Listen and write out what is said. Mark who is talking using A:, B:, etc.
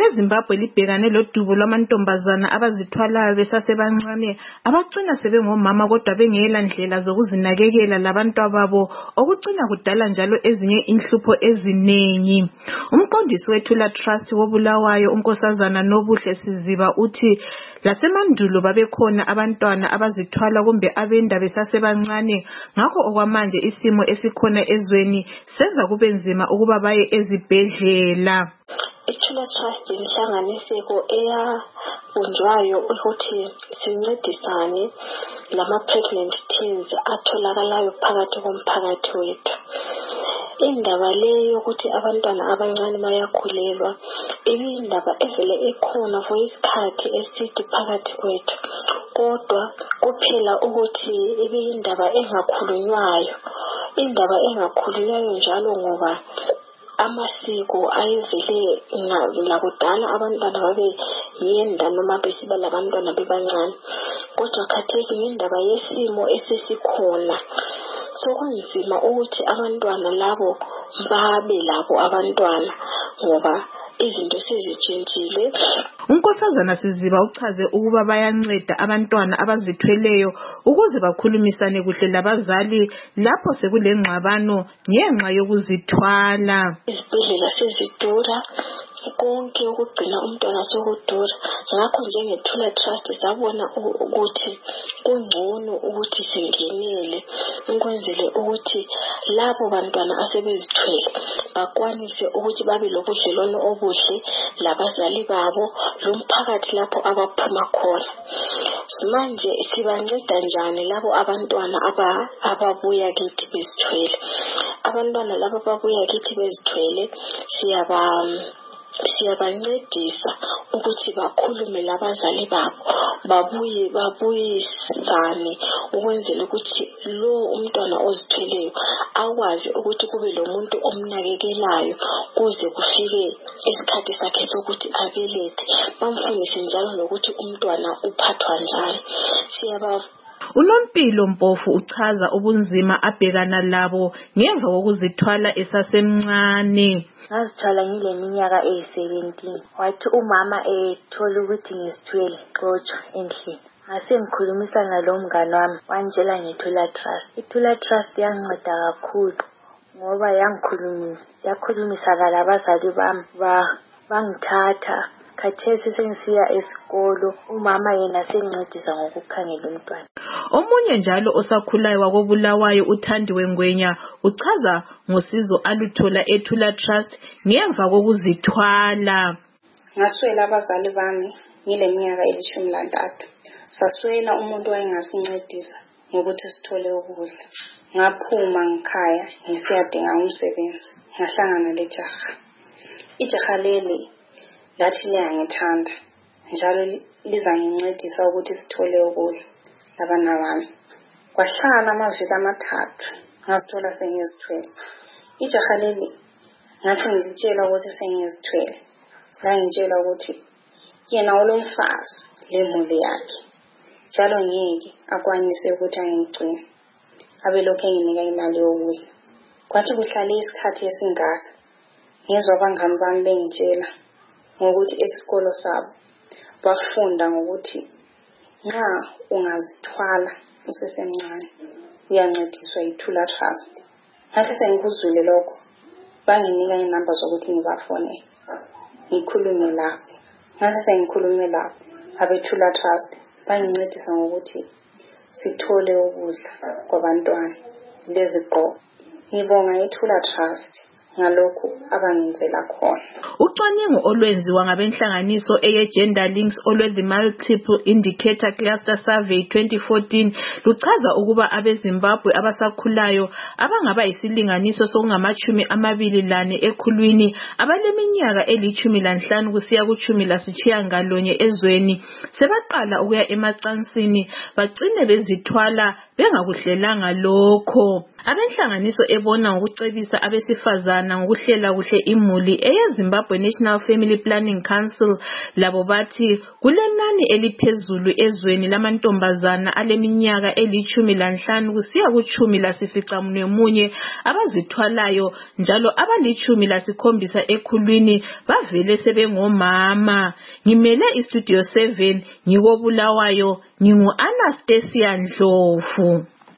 A: leZimbabwe libhekane lodubo lwamantombazana abazithwalayo besasebancane abagcina sebengomama kodwa bengela ndlela zokuzinakekela labantwababo okucina kudala njalo ezinye inhlupho ezinengi. Umqondisi wethula Trust koBulawayo unkosazana Nobuhle Siziba uthi lasemandulo babekhona abantwana abazithwala kumbe abenda besasebancane ngakho okwamanje isimo esikhona ezweni senza kube nzima ukuba baye ezibhedlela.
B: Ithula Trust inhlanganiseko eyabunjwayo ukuthi sincedisane lama-pregnant teens atholakalayo phakathi komphakathi wethu. Indaba le yokuthi abantwana abancane bayakhulelwa ibindaba evele ekhona for isikhathi eside phakathi kwethu, kodwa kuphela ukuthi ibindaba engakhulunywayo. Indaba engakhulunywayo njalo ngoba amasiko ayevele lakudala abantwana babe yenda noma besiba labantwana bebancane, kodwa khathesi indaba yesimo esesikhona sokunzima ukuthi abantwana labo babe labo abantwana ngoba izinto sezitshintshile.
A: Unkosazana Siziba uchaze ukuba bayanceda abantwana abazithweleyo ukuze bakhulumisane kuhle labazali lapho sekulengxabano ngenxa yokuzithwala.
B: Izibhedlela sezidura, konke ukugcina umntwana sokudura. Ngakho njengethula Trust sabona ukuthi kungcono ukuthi singenele ukwenzele ukuthi labo bantwana asebezithwele bakwanise ukuthi babe lobudlelwano obuhle labazali babo lomphakathi lapho abaphuma khona. Manje sibanceda njani labo abantwana ababuya kithi bezithwele? Abantwana labo ababuya kithi bezithwele siyabancedisa ukuthi bakhulume labazali babo, babuyisane ukwenzela ukuthi lo umntwana ozithweleyo akwazi ukuthi kube lo muntu omnakekelayo kuze kufike isikhathi sakhe sokuthi abelethe. Bamfundise njalo nokuthi umntwana uphathwa njani.
A: Unompilo Mpofu uchaza ubunzima abhekana labo ngemva kokuzithwala esasemncane.
C: Ngazithola ngileminyaka eyi-17. Wathi umama ethola ukuthi ngizithwele kodwa endlini. Ngase ngikhulumisa nalo mngane wami wangitshela ngethula Trust. Ithula Trust yanginceda kakhulu ngoba yakhulumisa labazali bami bangithatha. Khathesi sengisiya esikolo, umama yena sengincedisa ngokukhangela umntwana.
A: Omunye njalo osakhulayo wakoBulawayo uThandiwe Ngwenya uchaza ngosizo aluthola ethula Trust ngemva kokuzithwala.
D: Ngaswela abazali bami ngileminyaka eli-13. Saswela umuntu wayengasincedisa ngokuthi sithole ukudla. Ngaphuma ngikhaya ngisiyadinga umsebenzi, ngahlangana lejaha. Ijaha leli lathi liyangithanda njalo lizangincedisa ukuthi sithole ukudla labana bami. Kwahlala amaviki 3 ngazithola sengizithwele. Ijaha leli ngathi ngitshela ukuthi sengizithwele, langitshela ukuthi yena ulomfazi lemuli yakhe njalo ngeke akwanise ukuthi angigcine, abelokhu enginika imali yokudla. Kwathi kuhlale isikhathi esingaka ngizwa abangani bami bengitshela ngokuthi esikolo sabo bafunda ngokuthi nxa ungazithwala usesemncane uyancediswa yithula Trust. Ngathi sengikuzwile lokho banginika inamba zokuthi ngibafone ngikhulume labo. Ngathi sengikhulume labo abethula Trust bangincedisa ngokuthi sithole ukudla kwabantwana lezigqoko. Ngibonga ithula Trust ngalokho abangenzela khona.
A: Ucwaningo olwenziwa ngabenhlanganiso eye-Gender Links olwe-The Multiple Indicator Cluster Survey 2014 luchaza ukuba abeZimbabwe abasakhulayo abangaba isilinganiso sokungama-24 ekhulwini abaleminyaka eli-15 kusiya ku-19 ezweni sebaqala ukuya emacansini bagcine bezithwala bengakuhlelanga lokho. Abenhlanganiso ebona ngokucebisa abesifazana yentombazana ngokuhlela kuhle imuli eyeZimbabwe National Family Planning Council labo bathi kulenani eliphezulu ezweni lamantombazana aleminyaka eli-15 kusiya ku-18 abazithwalayo njalo abali-17 ekhulwini bavele sebengomama. Ngimele iStudio 7 ngikobulawayo ngingu Anastasia Ndlovu.